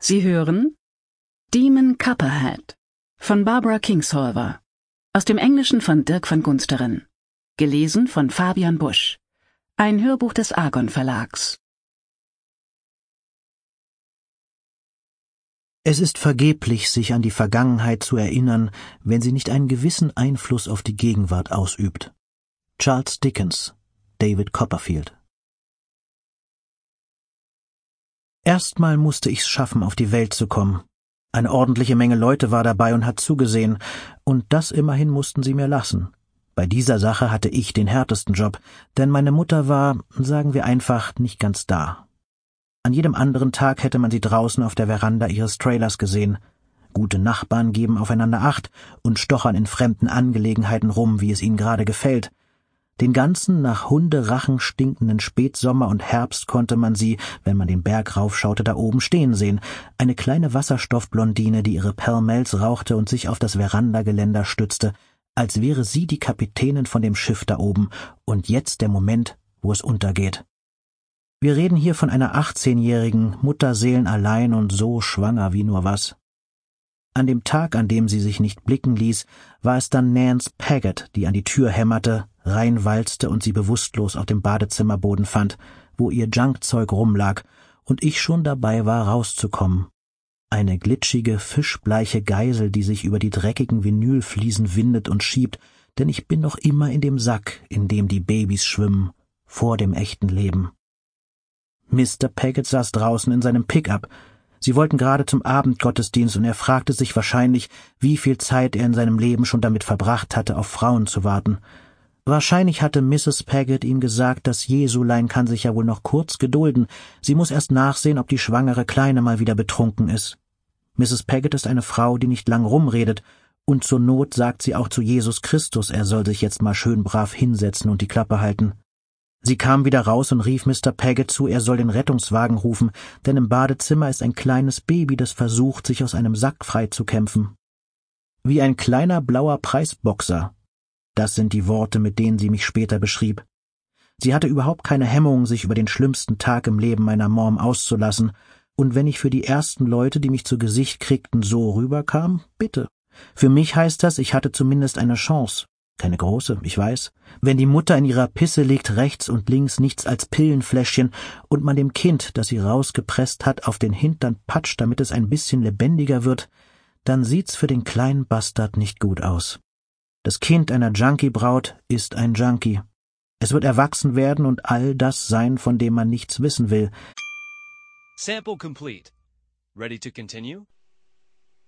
Sie hören Demon Copperhead von Barbara Kingsolver, aus dem Englischen von Dirk van Gunsteren, gelesen von Fabian Busch, ein Hörbuch des Argon Verlags. Es ist vergeblich, sich an die Vergangenheit zu erinnern, wenn sie nicht einen gewissen Einfluss auf die Gegenwart ausübt. Charles Dickens, David Copperfield. Erstmal musste ich's schaffen, auf die Welt zu kommen. Eine ordentliche Menge Leute war dabei und hat zugesehen, und das immerhin mussten sie mir lassen. Bei dieser Sache hatte ich den härtesten Job, denn meine Mutter war, sagen wir einfach, nicht ganz da. An jedem anderen Tag hätte man sie draußen auf der Veranda ihres Trailers gesehen. Gute Nachbarn geben aufeinander Acht und stochern in fremden Angelegenheiten rum, wie es ihnen gerade gefällt. Den ganzen nach Hunderachen stinkenden Spätsommer und Herbst konnte man sie, wenn man den Berg raufschaute, da oben stehen sehen. Eine kleine Wasserstoffblondine, die ihre Pall-Malls rauchte und sich auf das Verandageländer stützte, als wäre sie die Kapitänin von dem Schiff da oben und jetzt der Moment, wo es untergeht. Wir reden hier von einer 18-jährigen, mutterseelenallein und so schwanger wie nur was. An dem Tag, an dem sie sich nicht blicken ließ, war es dann Nance Paget, die an die Tür hämmerte, reinwalzte und sie bewusstlos auf dem Badezimmerboden fand, wo ihr Junkzeug rumlag und ich schon dabei war, rauszukommen. Eine glitschige, fischbleiche Geisel, die sich über die dreckigen Vinylfliesen windet und schiebt, denn ich bin noch immer in dem Sack, in dem die Babys schwimmen, vor dem echten Leben. Mr. Paget saß draußen in seinem Pickup. Sie wollten gerade zum Abendgottesdienst und er fragte sich wahrscheinlich, wie viel Zeit er in seinem Leben schon damit verbracht hatte, auf Frauen zu warten. Wahrscheinlich hatte Mrs. Paget ihm gesagt, das Jesulein kann sich ja wohl noch kurz gedulden. Sie muss erst nachsehen, ob die schwangere Kleine mal wieder betrunken ist. Mrs. Paget ist eine Frau, die nicht lang rumredet, und zur Not sagt sie auch zu Jesus Christus, er soll sich jetzt mal schön brav hinsetzen und die Klappe halten. Sie kam wieder raus und rief Mr. Paget zu, er soll den Rettungswagen rufen, denn im Badezimmer ist ein kleines Baby, das versucht, sich aus einem Sack freizukämpfen. Wie ein kleiner blauer Preisboxer. Das sind die Worte, mit denen sie mich später beschrieb. Sie hatte überhaupt keine Hemmung, sich über den schlimmsten Tag im Leben meiner Mom auszulassen, und wenn ich für die ersten Leute, die mich zu Gesicht kriegten, so rüberkam, bitte. Für mich heißt das, ich hatte zumindest eine Chance. Keine große, ich weiß. Wenn die Mutter in ihrer Pisse liegt, rechts und links nichts als Pillenfläschchen und man dem Kind, das sie rausgepresst hat, auf den Hintern patscht, damit es ein bisschen lebendiger wird, dann sieht's für den kleinen Bastard nicht gut aus. Das Kind einer Junkie-Braut ist ein Junkie. Es wird erwachsen werden und all das sein, von dem man nichts wissen will. Sample complete. Ready to continue?